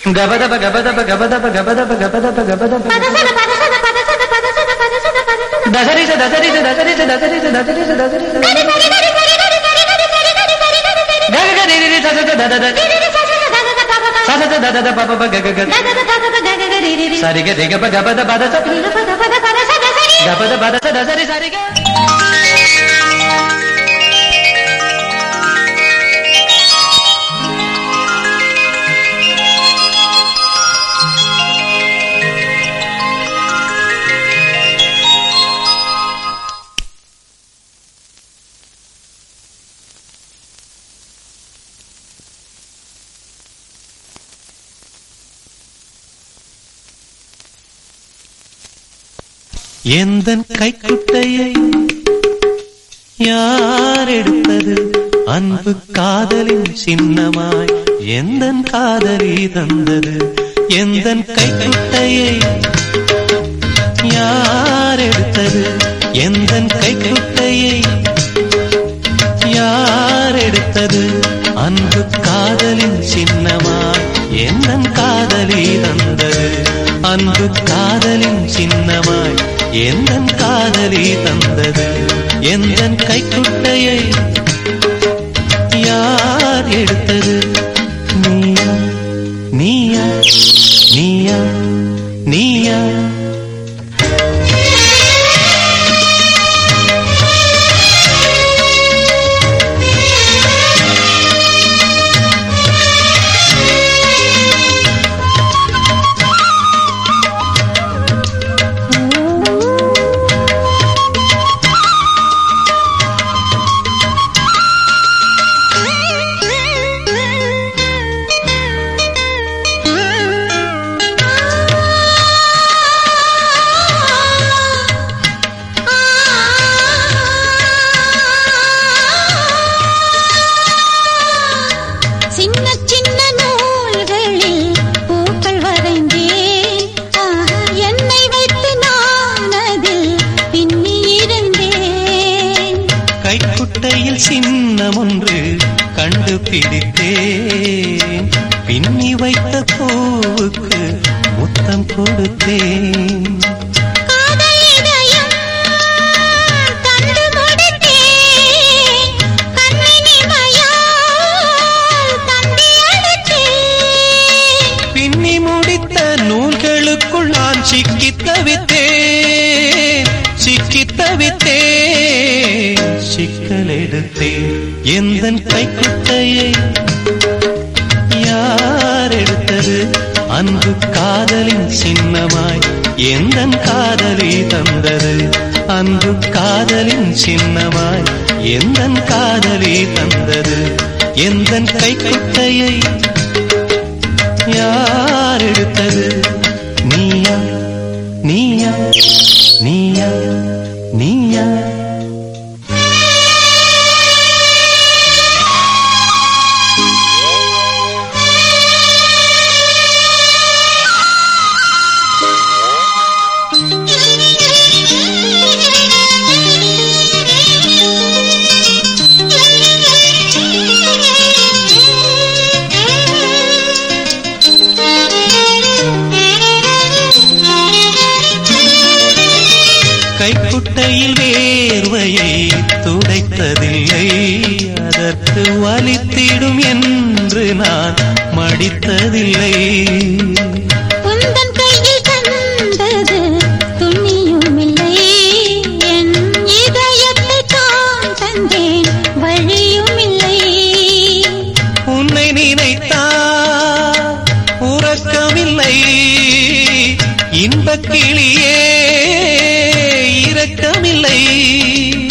గబదబ గబదబ గబదబ గబదబ గబదబ గబదబ దసరిస దసరిస దసరిస దసరిస దసరిస దసరిస గగగరిరి ససస దదద ససస దదద పపప గగగ సరిగ రిగప గబద బదస గబద బదస దసరి సరిగ எந்தன் கைக்குட்டையை யார் எடுத்தது அன்பு காதலின் சின்னமாய் எந்தன் காதலி தந்தது எந்தன் கைக்குட்டையை யார் எடுத்தது எந்தன் கைக்குட்டையை யார் எடுத்தது அன்பு காதலின் சின்னமாய் எந்தன் காதலி தந்தது அன்பு காதலின் சின்னமாய் எந்தன் காதலி தந்தது எந்தன் கைக்குட்டையை யார் எடுத்தது நீயா நீயா நீயா நீயா கைக்குட்டையில் சின்னம் ஒன்று கண்டுபிடித்தேன் பின்னி வைத்த பூவுக்கு முத்தம் கொடுத்தேன் பின்னி முடித்த நூல்களுக்குள் நான் சிக்கித் தவித்தேன் சிக்கித் தவித்தேன் சிக்கல் எடுத்தேன் எந்தன் கைக்குட்டையை யார் எடுத்தது அன்பு காதலின் சின்னமாய் எந்தன் காதலி தந்தது அன்பு காதலின் சின்னமாய் எந்தன் காதலி தந்தது எந்தன் கைக்குட்டையை யார் எடுத்தது நீயா நீயா நீயா நீயா கைக்குட்டையில் வேர்வையை துடைத்ததில்லை அதற்கு வலித்திடும் என்று நான் மடித்ததில்லை உந்தன் கையில் தந்தது துணியும் இல்லை என் இதயத்தை தான் தந்தேன் வழியும் இல்லை உன்னை நினைத்தால் உறக்கமில்லை இன்பக் கிளியே இரக்கமில்லை